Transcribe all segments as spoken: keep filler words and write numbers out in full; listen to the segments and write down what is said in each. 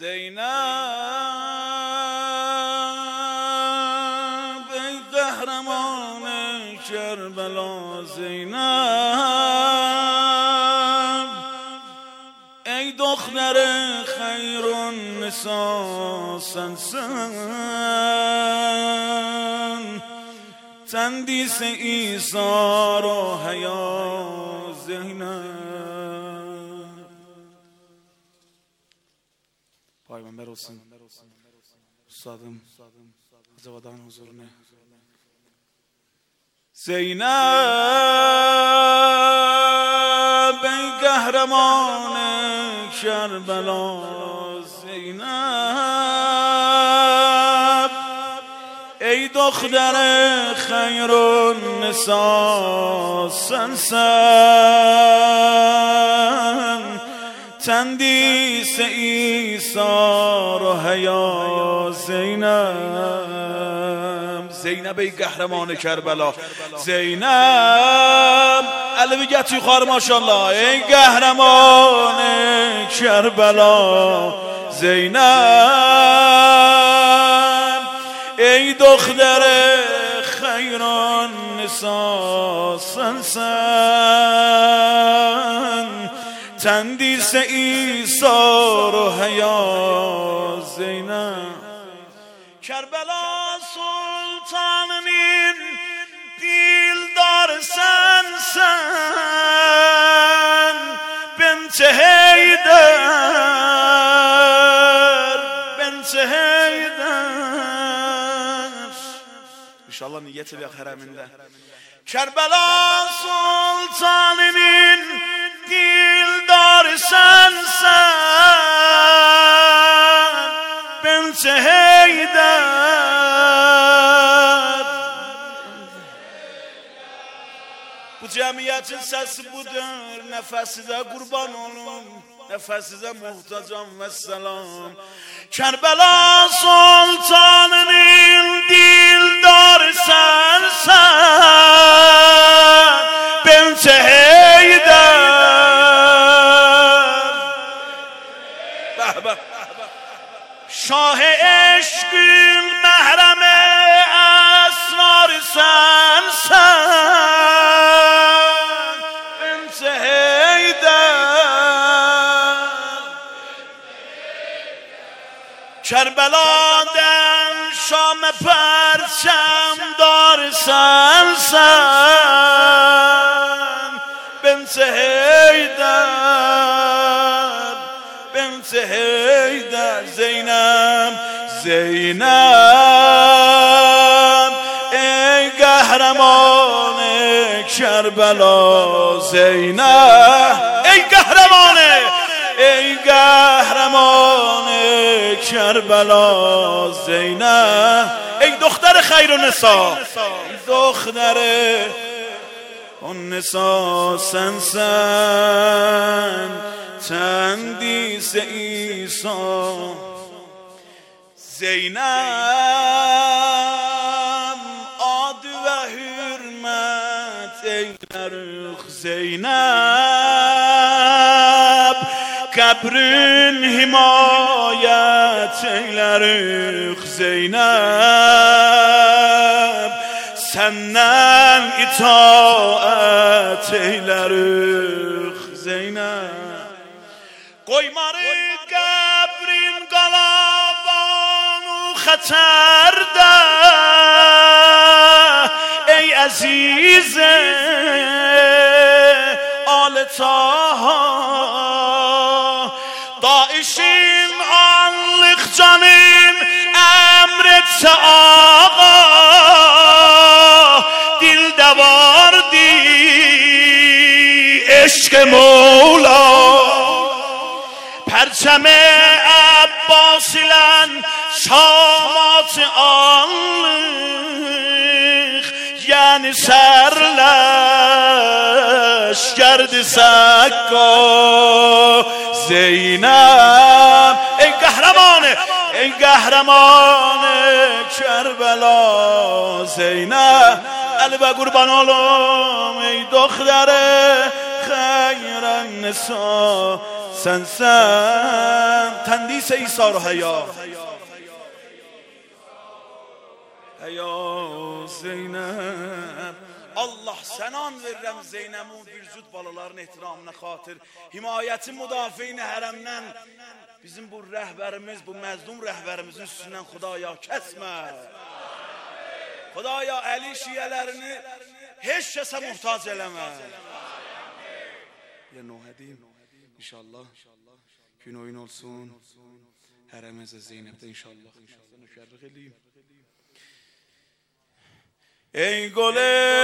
زینب ای قهرمان کربلا، زینب ای دختر خیرالنساء سنسن، تندیس ایثار و حیا زینب. پایغمبر olsun ustadım Hacıvadan huzuruna. Zeynep ey kahraman Kerbela, Zeynep ey دختر خیرالنساء sensen, تندیس ایثار و حیا زینب. زینب ای قهرمان کربلا، زینب علویت توی خواهر ماشاءالله ای قهرمان کربلا، زینب ای دختر خیرالنساء sensen، تندیس ایثار و حیا زینب. کربلا سلطانین دیلدار sensen، بنت حیدر بنت حیدر. انشاءالله نیت بیاق حرمinde. کربلا سلطانین دیلدار sensen، بنت حیدر. Bu cemiyetin sesi budur, nefesize kurban olun, nefesize muhtacam ve selam. Kerbela sultanının dildar sensen, bent Heydar. شاه عشقین محرم اسرار sensen، بنت حیدر. کربلادن شام پرچم دار sensen، بنت حیدر بنت حیدر. زینب زینب ای قهرمان کربلا، زینب ای قهرمان ای قهرمان کربلا، زینب ای دختر خیرالنساء، ای دختر النساء sensen، تندیس ایثار. زینب عاد و حرمت eyler Zeynep، kabrin himayet eyler Zeynep، senden itaat eyler Zeynep. Koymarı kabrin galabanu xətərdə ey əzizə al-ı Taha، daişin anlıq canın əmretsə ağa، dildə vardı eşq Mevla. پرچم عباس ilə şamat anlıq، yəni sərləş gərdi Sakka. Zeynep ey qəhrəman ey qəhrəman Kerbela، Zeynep قلب قربان olum ey دختر خیرالنساء sensen tendise İsa haya haya Zeynep. Allah sənan verirəm Zeynəmin vücud balaların ehtiramına xatir, himayətin müdafiini hərəmdən bizim bu rəhbərimiz, bu məzlum rəhbərimizin üstündən Xudaya kəsmə. Xudaya Əli şiyələrini heç kəsə muhtac eləmə. Ya Nuhədim inşallah gün oyun olsun hərəmizə Zeynəbdə inşallah inşallah nökərlik eləyim. ای گل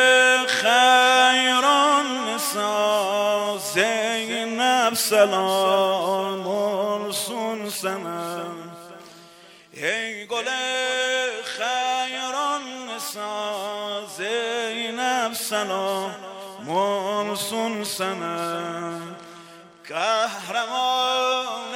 خیران نسا زینب سلام مرسون سنم ای گل خیران نسا زینب سلام مرسون سنم قهرمان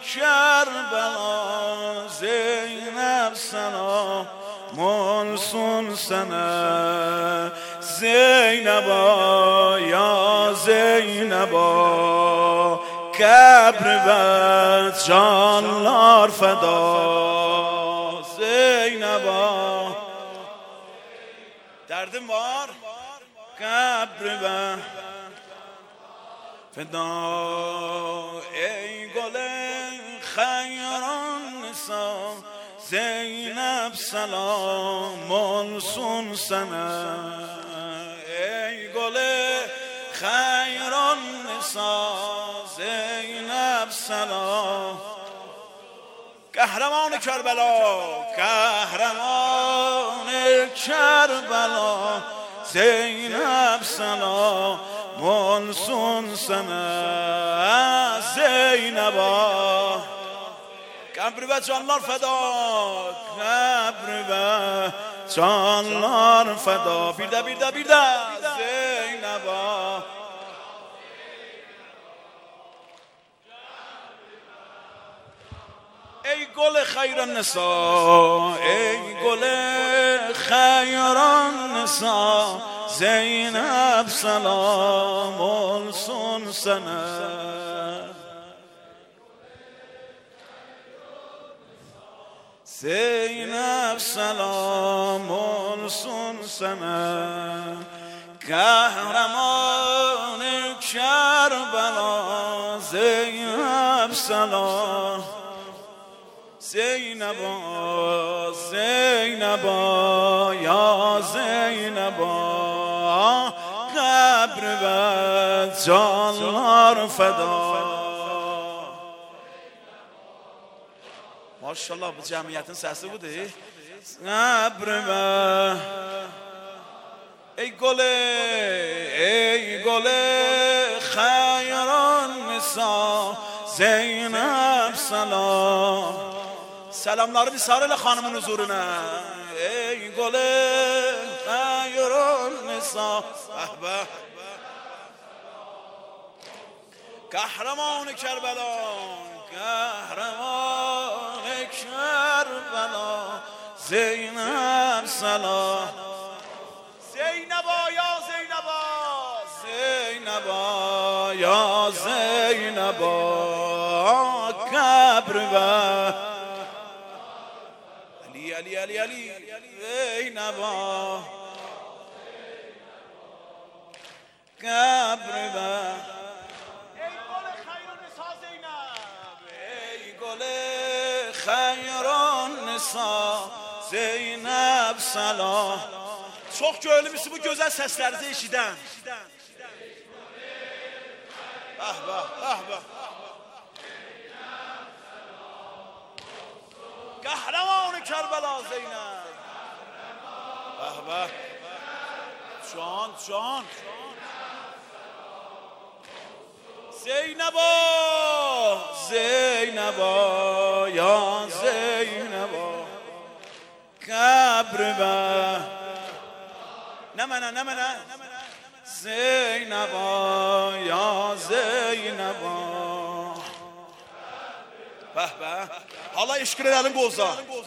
کربلا زینب سلام مرسون سنه زینبا یا زینبا کبر و جانلار فدا زینبا دردم var کبر و فدا ای گل خیران نسا زینب سلام منسون سنه ای گل خیران نسا زینب سلام قهرمان کربلا قهرمان کربلا زینب سلام منسون سنه زینبا قبر و جانلار فدا قبر و جانلار فدا بیرده بیرده بیرده زینبا ای گل خیر النساء ای گل خیر النساء زینب سلام السن سنه زینب سلام السن سنه قهرمان کربلا زینب سلام زینبا زینبا یا زینبا قبر و جانلار فدا ماشاءالله bu cəmiyyətin səsi budur. Qəbrə ey gole ey gole xeyran nisa Zeynep salam Selamları bir sarıyla hanımın huzuruna ey gole xeyran nisa ahba Kahraman Kerbela Kahraman Kerbela Zeynep salam Zeyneba ya Zeyneba Zeyneba ya Zeyneba Kabr ve Ali Ali Ali Ali Zeyneba Kabr ve Xeyran nisa Zeynep salam Çox gönlümüzü bu gözəl səslərinizi eşidən Ah bah ah bah Qəhrəman Kərbala Zeynep Ah bah Can can Zeyneba Zeyneba ya Zeyneba Kabr ve ne mene ne mene Zeyneba ya Zeyneba Bəh bəh Allah eşkir edelim qoza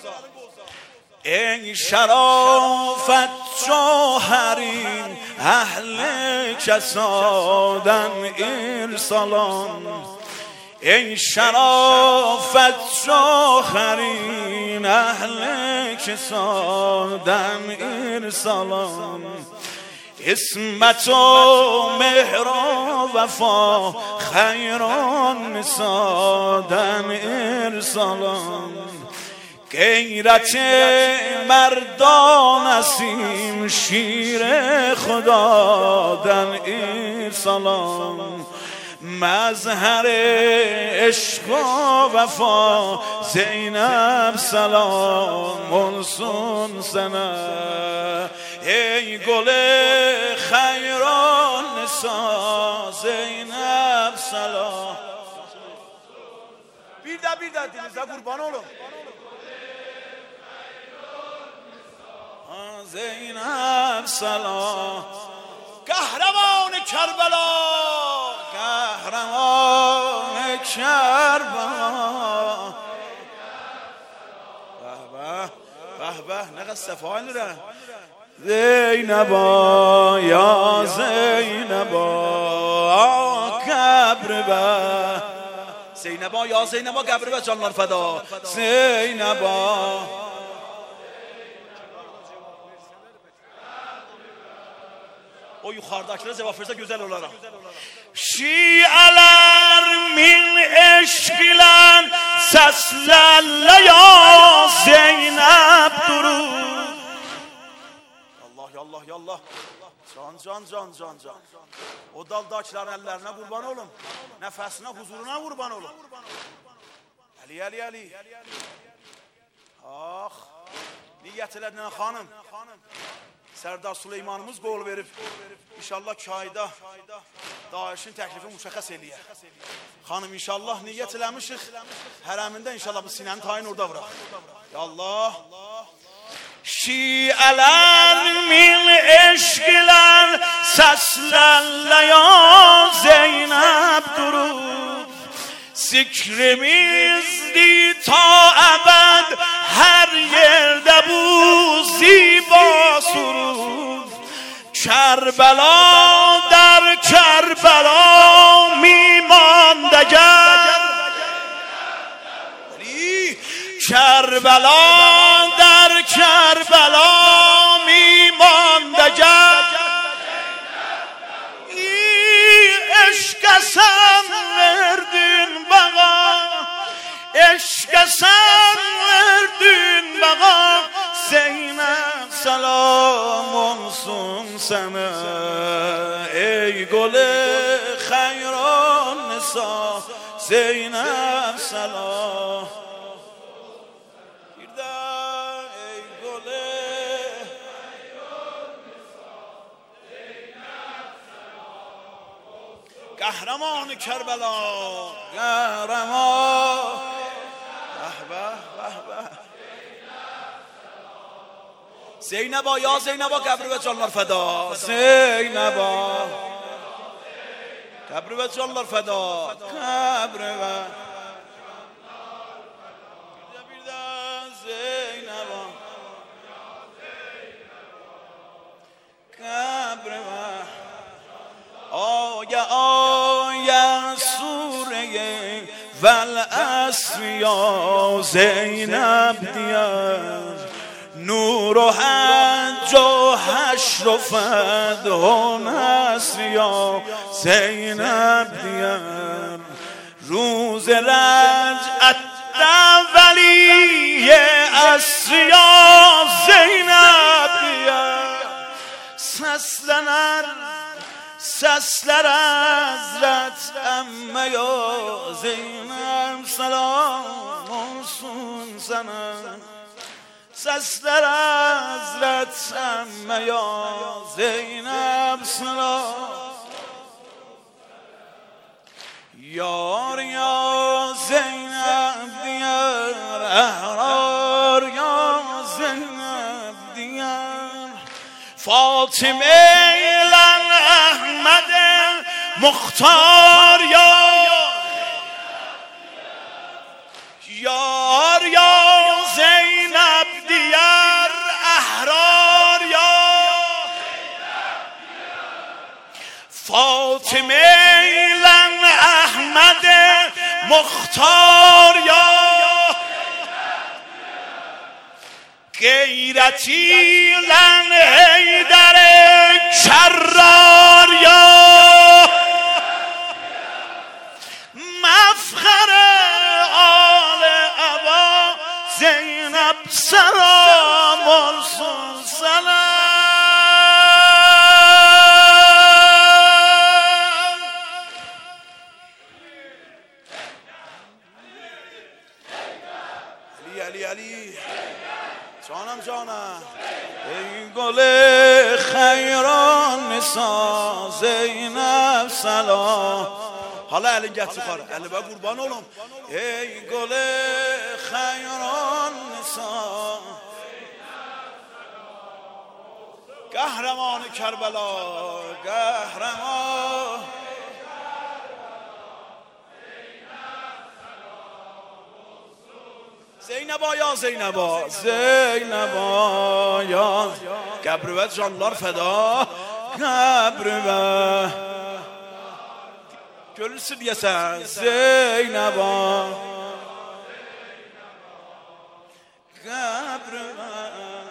ای شرافت جوهرین اهل کسادن ارسالان ای شرافت شاخرین اهل کسادن ارسالان اسمت و مهر و وفا خیران نسادن ارسالان غیرت مردان اسیم شیر خدا دن ارسالان مظهر عشق و وفا زینب سلام منسون سنه ای گل خیران نسا زینب سلام bir daha bir daha denize kurban olun زینب سلام قهرمان کربلا قهرمان کربلا به به به نقد صفایل را زینبا یا زینبا قبر به زینبا یا زینبا قبر به جانlar فدا زینبا o yukarıdakilere cevap verse güzel olarak. Şialar min eşkilen seslerle ya Zeynep durur. Allah yallah yallah. Can can can can can. O daldakilerin ellerine kurban olun. Nefesine huzuruna kurban olun. Ali Ali Ali. Ah. Niyet edinen hanım. Sərdar Süleymanımız qol verib, inşallah kayda Daişin təklifi müşəxəs eləyər. Xanım inşallah niyyət eləmişik, hərəmində inşallah bu sinəni tayin orada bıraq. Ya Allah. Şiələr min eşqilər səslərlə ya Zeynəb durur. Zikrimizdi ta əbəd hər yerdə bu ziba surur. Kerbela در کربلا میماند اگر کربلا در کربلا میماند اگر عشق سم وردین بقا عشق سم وردین بقا زینب سلام olsun sana ey gül hayran nisa Zeynep salam bir de ey gül hayran nisa Zeynep salam kahraman Kerbela kahraman vah vah vah Zeyneba ya Zeyneba kabri ve canlar feda Zeyneba kabri ve canlar feda kabri ve bir de Zeyneba kabri ve آیا آیا سوره والعصر یا زینب دیار نور و حج و حشر و فتح و نصر یا زینب دیار روز رجعت اولی عصر یا زینب دیار سسلنر سسلر حضرت اما یا زینب سلام olsun sana Sesler Hazret emme ya Zeynep salam Yar ya Zeynep diyar Ehrar ya Zeynep diyar Fatime ile Ahmed Muhtar ya Yar ya Zeynep diyar Ehrar ya Fatime ile Ahmed مختار یا غیرتی لن حیدر کرار یا مفخر آل ابا زینب سلام الرسول سلام علی علی جانم جانم ای گل خیران نسا زینب سلام حالا علی گت خاره علی با قربان اولم ای گل خیران نسا قهرمان کربلا قهرمان زینبا یا زینبا زینبا یا قبروت جانlar feda قبروت görürsün diye sen Zeyneba قبروت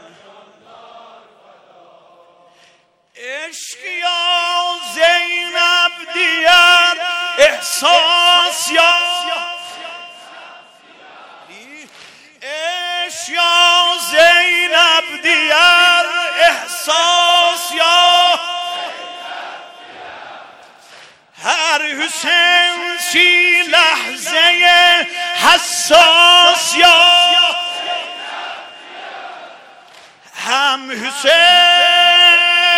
عشق یا زینب دیگر احساس یا یا زینب دیگر احساس یا هر حسین چی لحظه حساس یا هم حسین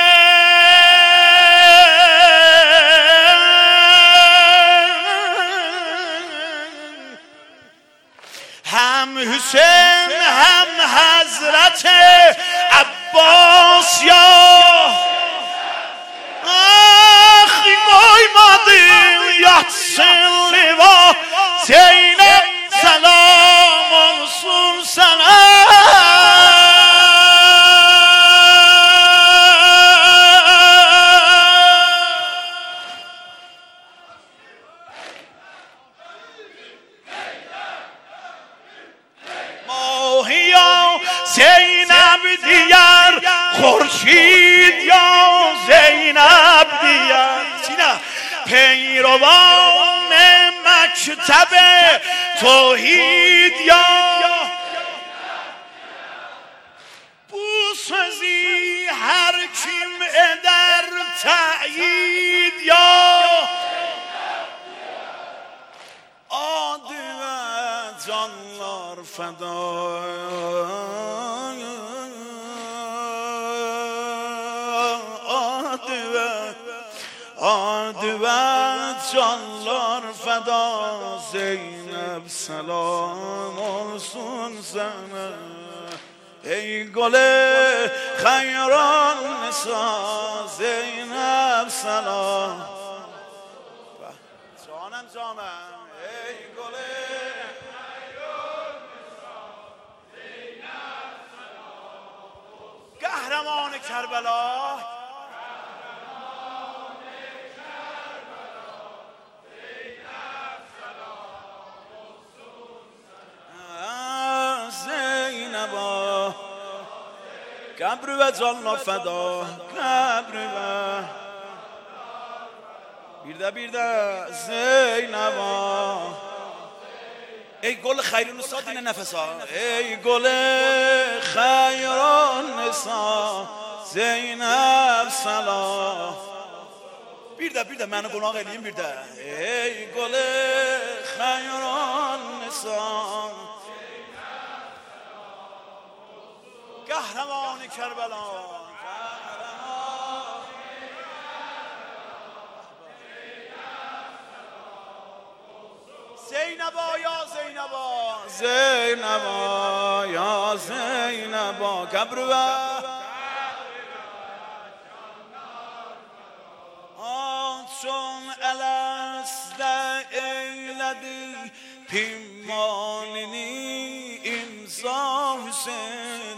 هم حسین هم حضرت عباس یا آخی قایمادی یحسن لیوا زینب سلام الرسول سلام زینب دیگر خورشید یا زینب دیگر سینا پیروان مکتب توحید یا بوسزی هر کیم در تأیید یا عادی و جانlar فدا عادوت جانlar فدا زینب سلام الرسول زنب ای گل خیران نسا زینب سلام جانم جانم ای گل خیران نسا زینب سلام قهرمان کربلا قبر و جانlar فدا قبر و بیرده بیرده زینبا ای گل خیران نسا دین نفسا ای گل خیران نسا زینب سلام بیرده بیرده منو گناه قلیم بیرده ای گل خیران نسا قهرمان کربلا زینبا یا زینبا زینبا یا زینبا قبروه چون الست ایلدی پیمانینی امضا حسین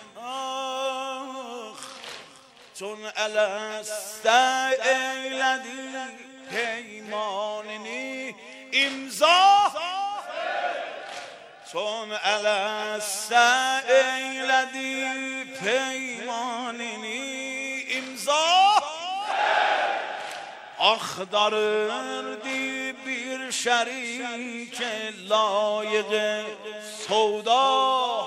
چون الست ایلدی پیمانینی امضا چون السته ایلدی پیمانینی امضا آخداردی bir şerik layık سودا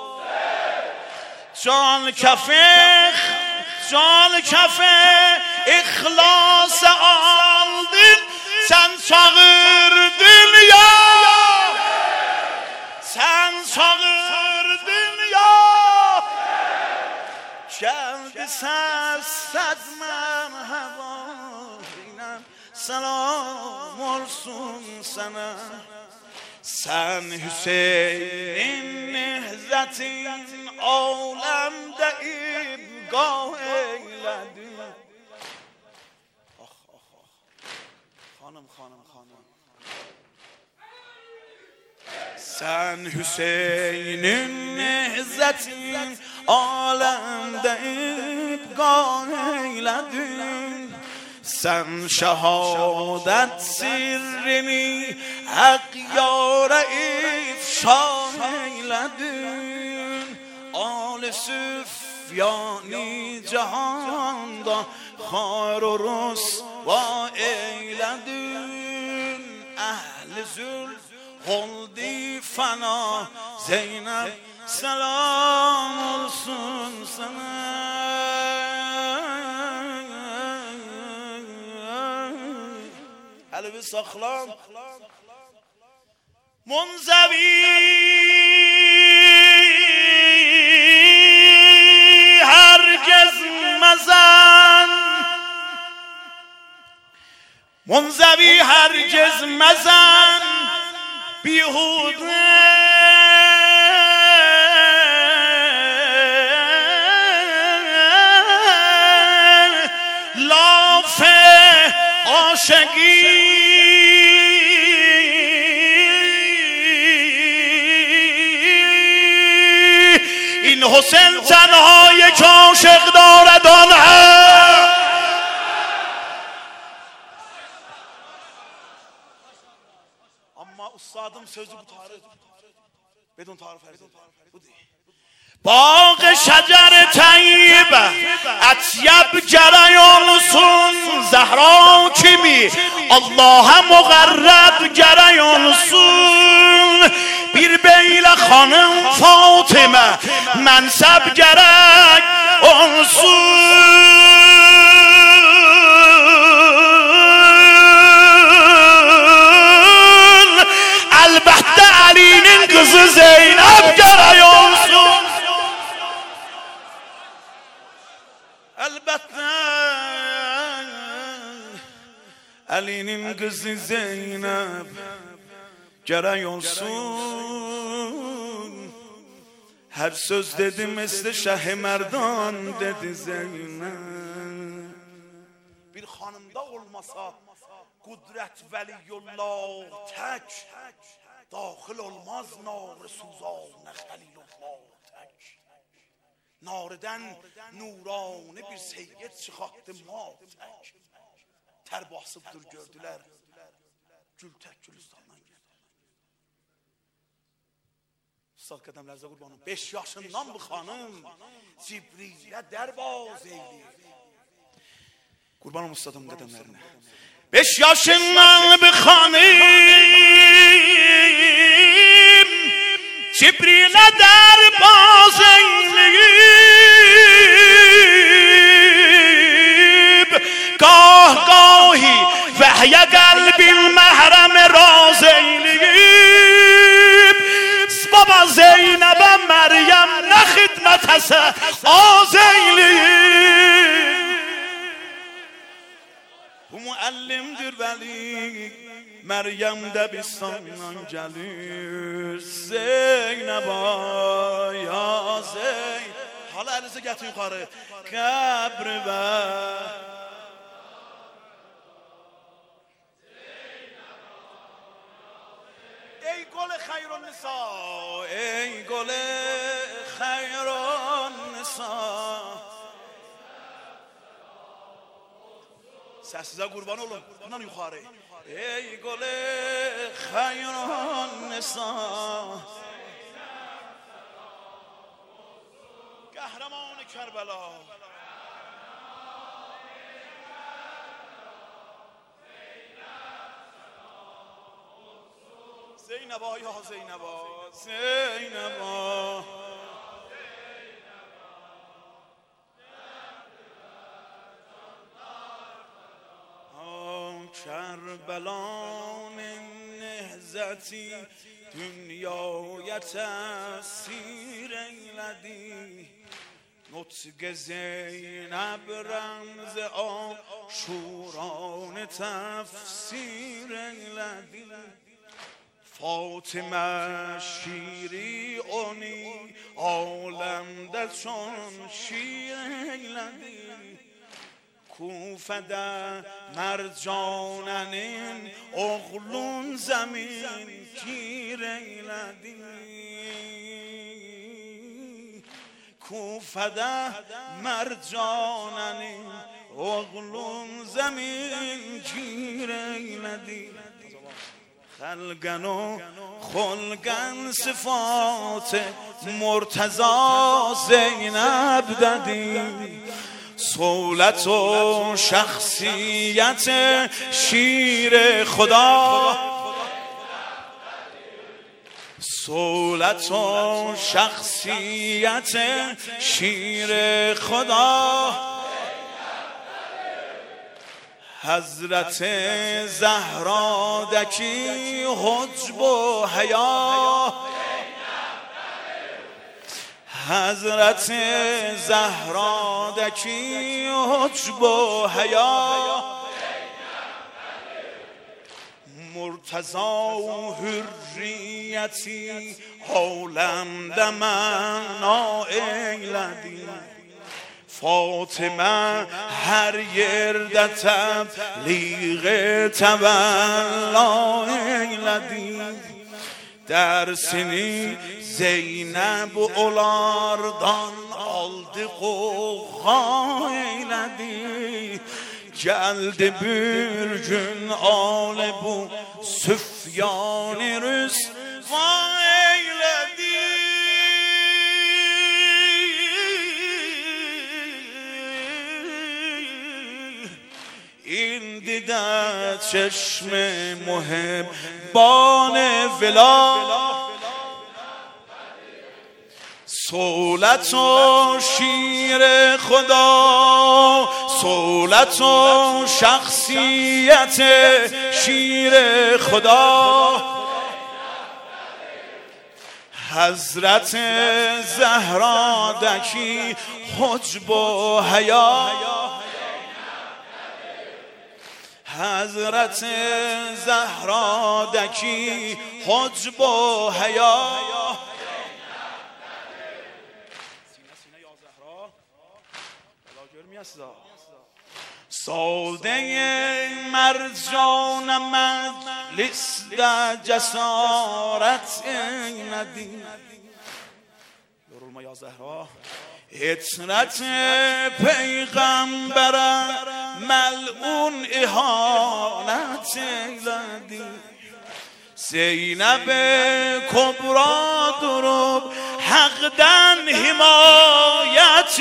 جان کفه جان کفه اخلاص aldın sen çağırdın ya sen çağırdın ya geldi ses merhaba selam olsun sana sen Hüseyin'in nehzetin alemde ibgah eyledin. Ah ah ah. Hanım hanım hanım. Sen Hüseyin'in nehzetin alemde ibgah eyledin. Sen şehadet sirrini hak yâre ifşa eyledin. Âl-i Süfyani cihanda khâr u rusva eyledin. Ehl-i zülf oldi fena Zeynep selam olsun sana. Elbi saklan Munzevi herkes mezan Munzevi herkes mezan bihude lafe aşıgî این حسین تنها یک عاشق دارد آن هم اما استادم sözü bu tarif بدون tarif bu değil باغ شجر طیب اطیب جریان olsun زهرا kimi Allah'a مقرب جریان olsun bir beyle hanım Fatıma mensep gerek olsun elbette Ali'nin kızı Zeynep gerek olsun elbette Ali'nin kızı Zeynep gerek olsun. Her söz dedi mesle Şah-ı Merdan dedi Zeynep. Bir hanımda olmasa kudret veliyullah tek dahil olmaz nar suzan halilullah tek. Nareden nurani bir seyyid çıkarttı ma tek. Ter basıptır gördüler gül tek gülistandan geldi. Ustad qədəmlərinizə qurbanım. Beş yaşından bu xanım Cibrilə dərbaz eyləyir. Qurbanım ustadım qədəmlərinə. Beş yaşından bu xanım Cibrilə dərbaz eyləyib. Gah gahi vəhyə qəlbin məhrəm raz eyləyib. Baba Zeynep'e Meryem ne hidmet ese az eyleyip. Bu muallimdir veli Meryem de bistandan gelir Zeynep ya Zeynep. Hala elinizi getir yukarı kabri ve ey gol hayrun nisa ey gol hayrun nisa sesize kurban olun bundan yukarı ey gol hayrun nisa قهرمان کربلا زینبا یا زینبا زینبا کربلان نهزتی دنیای تسیر ایلدی نطق زینب رمز آشوران تفسیر ایلدی فاطمه شیری اونی عالم ده چون شیر ایلدی کوفه ده مرجاننین اغلون زمین گیر ایلدی کوفه ده مرجاننین اغلون زمین گیر ایلدی خلقن و خلقن صفات مرتضی زینب دادی صولت و شخصیت شیر خدا صولت و شخصیت شیر خدا حضرت زهرا دکی حجب و حیا حضرت زهرا دکی حجب و حیا مرتضی و حریتی عالم دمنا ایلدی فاطمه هر گرد تبلیغ تولا ایلدی در سنی زینب اولاردان aldı qoğa eylədi geldi bir gün ale bu Süfyan-ı Rüsva eylədi indi də çeşme muhibban vela صولت و شیر خدا صولت و شخصیت شیر خدا حضرت زهرا دکی حجب و حیا حضرت زهرا دکی حجب و حیا ساده مرجان مجلس ده جسارت ایندی yorulma ya Zehra اطرت پیغمبر ملعون اهانت ایندی زینب کبرا دروب حقدن حمایت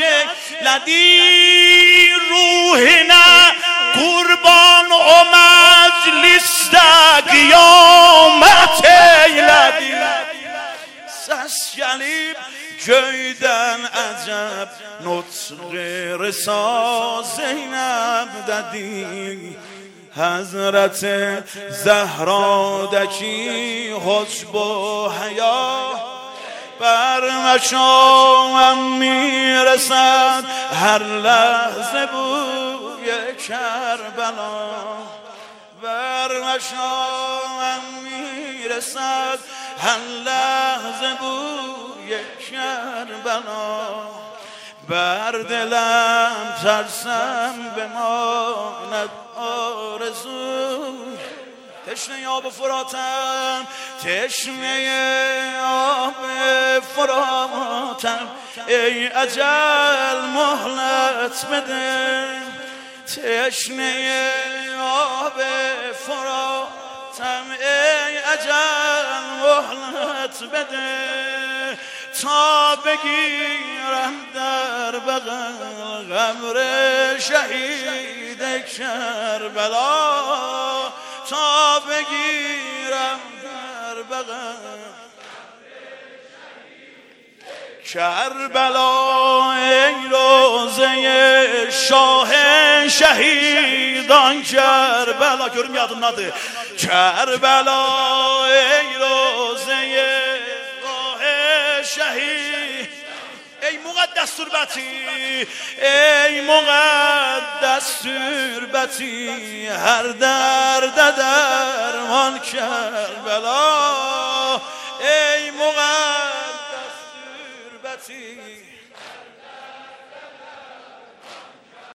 لدی روحنا قربان و مجلس دا قیامت ایلدی سس گلیب göyden acab nutq risa Zeynep dedi Hazret Zehra'daki husb و حیا بر مشامم میرسد هر لحظه بوی کربلا بر مشامم میرسد هر لحظه بوی کربلا بر دلم ترسم بماند آرزو تشنه آب فراتم تشنه آب فراتم ای اجل مهلت بده تشنه آب فراتم ای اجل مهلت بده تا بگیرم در بغل قبر شهید کربلا تا بگیرم در بغل کربلا ای روزه شاه شهیدان کربلا görüm yadındadır کربلا ای روزه شاه شهید ای مقدس تربتی ای مقدس تربتی هر درد درمان کربلا ای مقدس تربتی